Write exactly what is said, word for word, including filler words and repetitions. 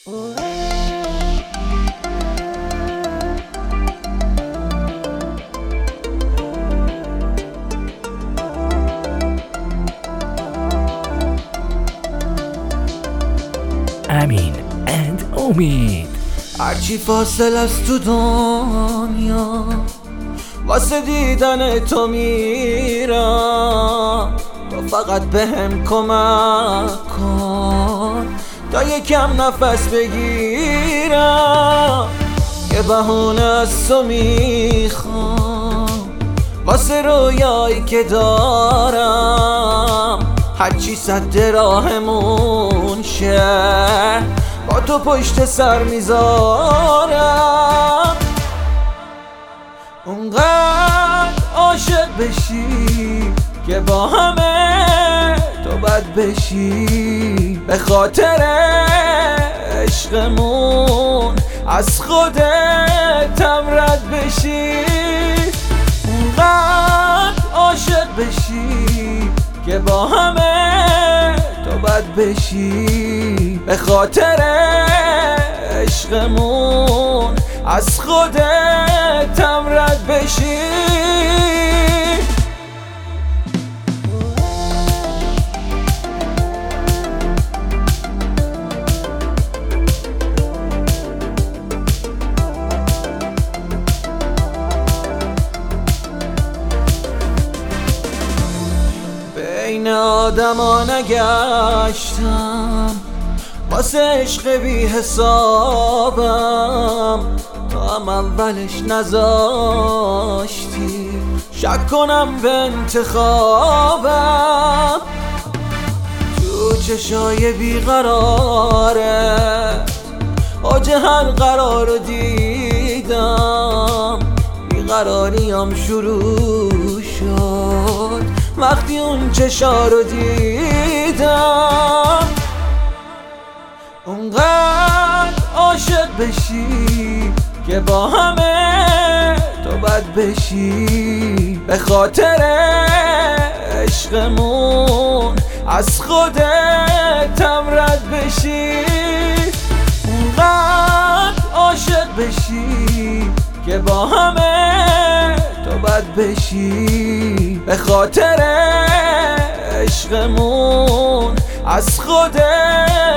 امین اند امید. هرچی فاصله است تو دنیا واسه دیدن تو میرم، تو فقط بهم کمک کن تا یکم نفس بگیرم. یه بهونه از تو میخوام واسه رویایی که دارم، هرچی سد راهمون شه با تو پشت سر میذارم. اونقدر عاشق بشی که با همه تو بد بشی، به خاطر عشقمون از خودت هم رد بشی. اونقدر عاشق بشی که با همه تو بد بشی، به خاطر عشقمون از خودت هم رد بشی. بین آدما نگشتم واسه عشق بی حسابم، تو هم اولش نذاشتی شک کنم به انتخابم. تو چشای بیقراره اوج هر قرار رو دیدم، بیقراریم شروع شد وقتی اون چشا رو دیدم. اونقدر عاشق بشی که با همه تو بد بشی، به خاطر عشقمون از خودت هم رد بشی. اونقدر عاشق بشی که با همه تو بد بشی، به خاطر عشقمون از خودت